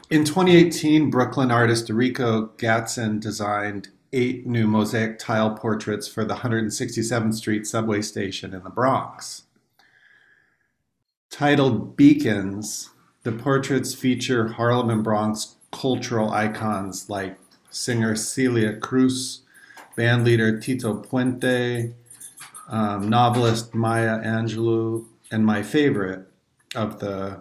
In 2018, Brooklyn artist Rico Gatson designed 8 new mosaic tile portraits for the 167th Street subway station in the Bronx. Titled Beacons, the portraits feature Harlem and Bronx cultural icons like singer Celia Cruz, bandleader Tito Puente, novelist Maya Angelou, and my favorite of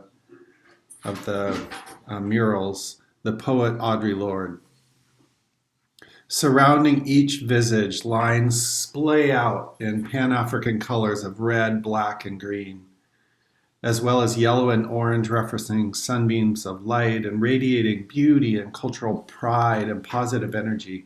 the murals, the poet Audre Lorde. Surrounding each visage, lines splay out in Pan-African colors of red, black, and green, as well as yellow and orange referencing sunbeams of light and radiating beauty and cultural pride and positive energy.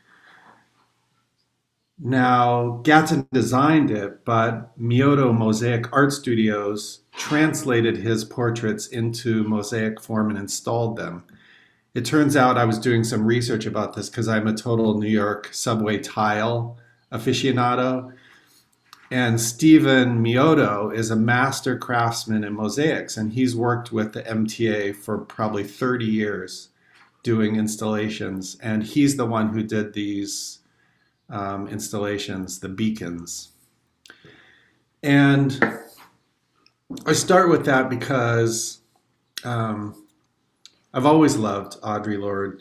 Now, Gatton designed it, but Mioto Mosaic Art Studios translated his portraits into mosaic form and installed them. It turns out I was doing some research about this because I'm a total New York subway tile aficionado. And Stephen Mioto is a master craftsman in mosaics, and he's worked with the MTA for probably 30 years doing installations. And he's the one who did these installations, the beacons. And I start with that because I've always loved Audre Lorde.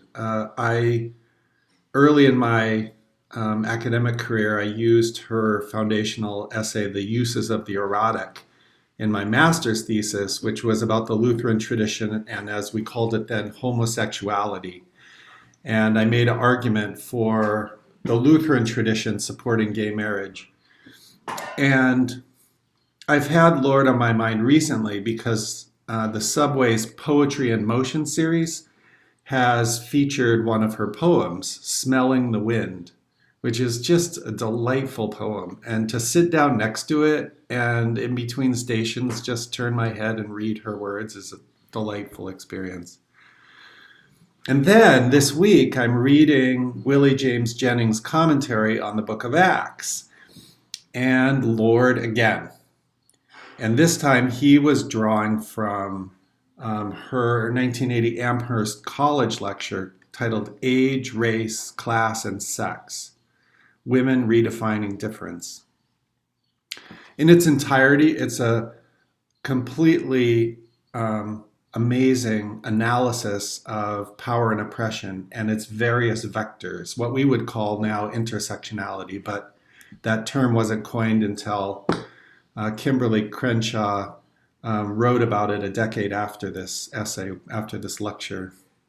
Early in my academic career, I used her foundational essay, The Uses of the Erotic, in my master's thesis, which was about the Lutheran tradition and, as we called it then, homosexuality. And I made an argument for the Lutheran tradition supporting gay marriage. And I've had Lorde on my mind recently because the Subway's Poetry in Motion series has featured one of her poems, Smelling the Wind, which is just a delightful poem. And to sit down next to it and in between stations just turn my head and read her words is a delightful experience. And then this week I'm reading Willie James Jennings' commentary on the Book of Acts, and Lorde again. And this time he was drawing from her 1980 Amherst College lecture titled Age, Race, Class, and Sex, Women Redefining Difference. In its entirety, it's a completely amazing analysis of power and oppression and its various vectors, what we would call now intersectionality, but that term wasn't coined until Kimberly Crenshaw wrote about it a decade after this essay, after this lecture.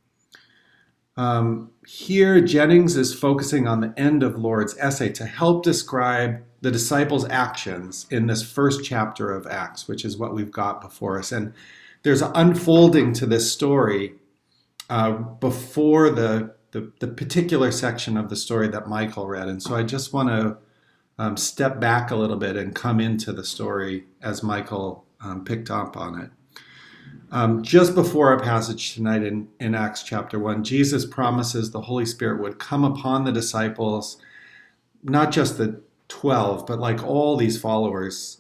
Here, Jennings is focusing on the end of Lorde's essay to help describe the disciples' actions in this first chapter of Acts, which is what we've got before us. And there's an unfolding to this story before the particular section of the story that Michael read. And so I just want to step back a little bit and come into the story as Michael picked up on it. Just before our passage tonight in Acts chapter 1, Jesus promises the Holy Spirit would come upon the disciples, not just the 12, but like all these followers,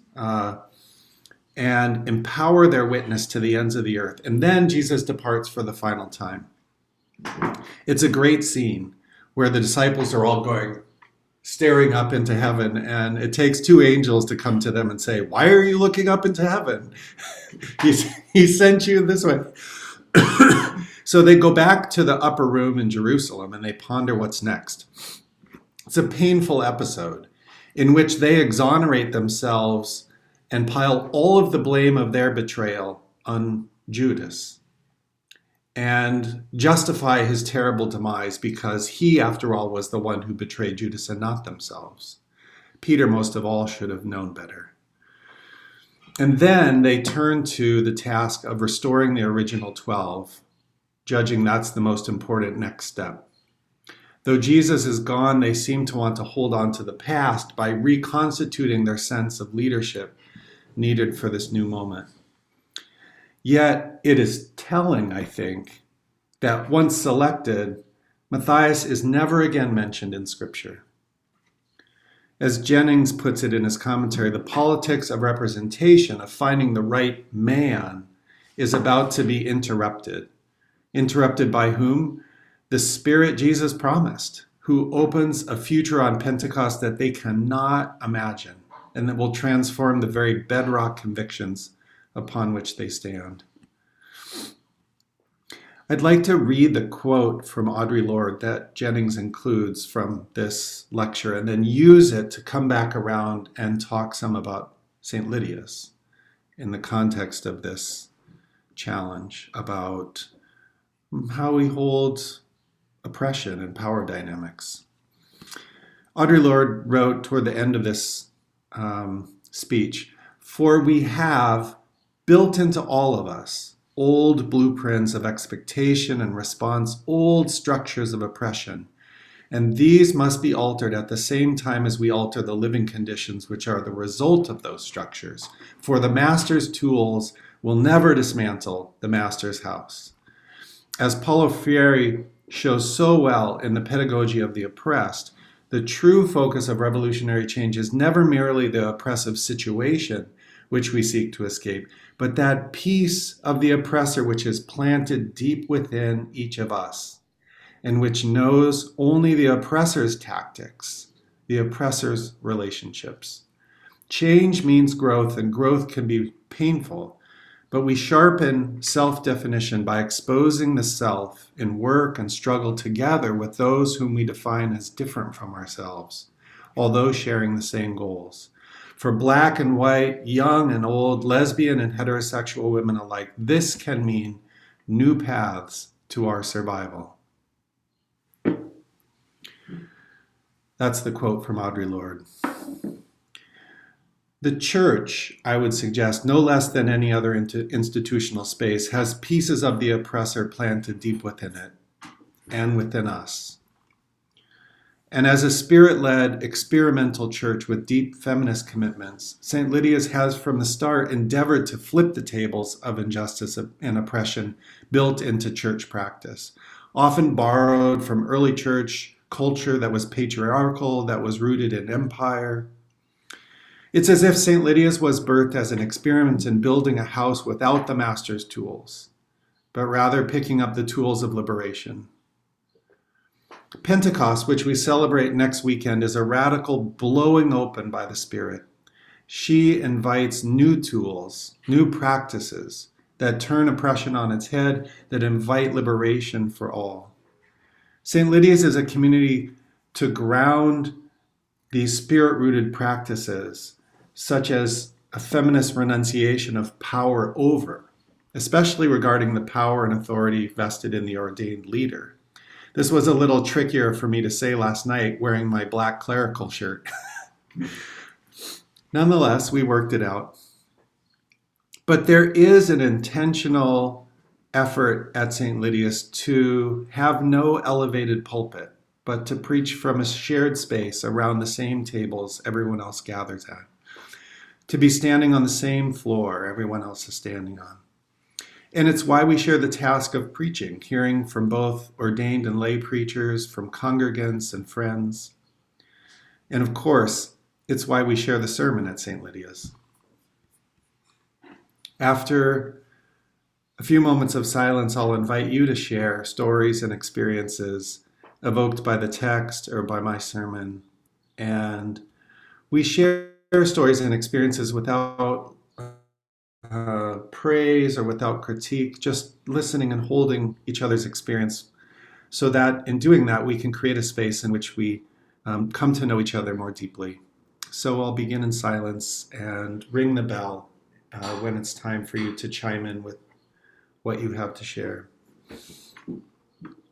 and empower their witness to the ends of the earth. And then Jesus departs for the final time. It's a great scene where the disciples are all staring up into heaven, and it takes 2 angels to come to them and say, "Why are you looking up into heaven? He sent you this way." So they go back to the upper room in Jerusalem and they ponder what's next. It's a painful episode in which they exonerate themselves and pile all of the blame of their betrayal on Judas and justify his terrible demise because he, after all, was the one who betrayed Judas and not themselves. Peter, most of all, should have known better. And then they turn to the task of restoring the original 12, judging that's the most important next step. Though Jesus is gone, they seem to want to hold on to the past by reconstituting their sense of leadership needed for this new moment. Yet it is telling, I think, that once selected, Matthias is never again mentioned in Scripture. As Jennings puts it in his commentary, the politics of representation, of finding the right man, is about to be interrupted Interrupted by whom? The Spirit Jesus promised, who opens a future on Pentecost that they cannot imagine and that will transform the very bedrock convictions upon which they stand. I'd like to read the quote from Audre Lorde that Jennings includes from this lecture and then use it to come back around and talk some about St. Lydius in the context of this challenge about how we hold oppression and power dynamics. Audre Lorde wrote toward the end of this speech, "For we have built into all of us old blueprints of expectation and response, old structures of oppression, and these must be altered at the same time as we alter the living conditions which are the result of those structures. For the master's tools will never dismantle the master's house." As Paulo Freire shows so well in The Pedagogy of the Oppressed, the true focus of revolutionary change is never merely the oppressive situation which we seek to escape, but that piece of the oppressor which is planted deep within each of us, and which knows only the oppressor's tactics, the oppressor's relationships. Change means growth, and growth can be painful, but we sharpen self-definition by exposing the self in work and struggle together with those whom we define as different from ourselves, although sharing the same goals. For black and white, young and old, lesbian and heterosexual women alike, this can mean new paths to our survival. That's the quote from Audre Lorde. The church, I would suggest, no less than any other institutional space, has pieces of the oppressor planted deep within it and within us. And as a spirit-led experimental church with deep feminist commitments, St. Lydia's has from the start endeavored to flip the tables of injustice and oppression built into church practice, often borrowed from early church culture that was patriarchal, that was rooted in empire. It's as if St. Lydia's was birthed as an experiment in building a house without the master's tools, but rather picking up the tools of liberation. Pentecost, which we celebrate next weekend, is a radical blowing open by the Spirit. She invites new tools, new practices that turn oppression on its head, that invite liberation for all. St. Lydia's is a community to ground these spirit-rooted practices, such as a feminist renunciation of power over, especially regarding the power and authority vested in the ordained leader. This was a little trickier for me to say last night wearing my black clerical shirt. Nonetheless, we worked it out. But there is an intentional effort at St. Lydia's to have no elevated pulpit, but to preach from a shared space around the same tables everyone else gathers at. To be standing on the same floor everyone else is standing on. And it's why we share the task of preaching, hearing from both ordained and lay preachers, from congregants and friends. And of course, it's why we share the sermon at St. Lydia's. After a few moments of silence, I'll invite you to share stories and experiences evoked by the text or by my sermon. And we share stories and experiences without praise or without critique, just listening and holding each other's experience, so that in doing that, we can create a space in which we come to know each other more deeply. So I'll begin in silence and ring the bell when it's time for you to chime in with what you have to share.